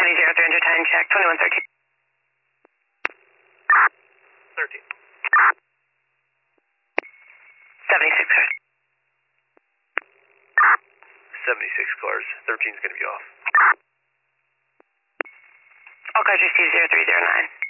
2003 time check, 2113. 13. 76 cars. 76 cars. 13's going to be off. All cars received 0309.